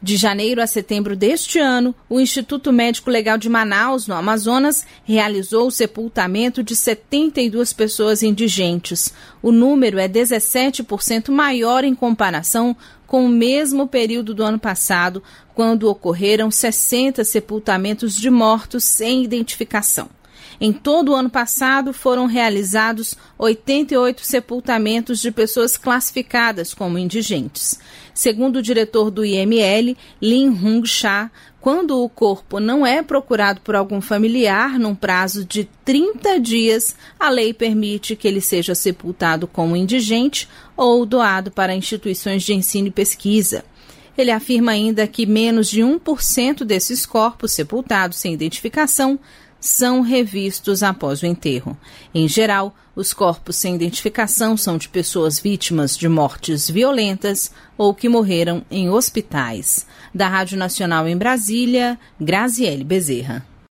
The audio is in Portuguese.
De janeiro a setembro deste ano, o Instituto Médico Legal de Manaus, no Amazonas, realizou o sepultamento de 72 pessoas indigentes. O número é 17% maior em comparação com o mesmo período do ano passado, quando ocorreram 60 sepultamentos de mortos sem identificação. Em todo o ano passado, foram realizados 88 sepultamentos de pessoas classificadas como indigentes. Segundo o diretor do IML, Lin Hung Cha, quando o corpo não é procurado por algum familiar num prazo de 30 dias, a lei permite que ele seja sepultado como indigente ou doado para instituições de ensino e pesquisa. Ele afirma ainda que menos de 1% desses corpos sepultados sem identificação são revistos após o enterro. Em geral, os corpos sem identificação são de pessoas vítimas de mortes violentas ou que morreram em hospitais. Da Rádio Nacional em Brasília, Graziele Bezerra.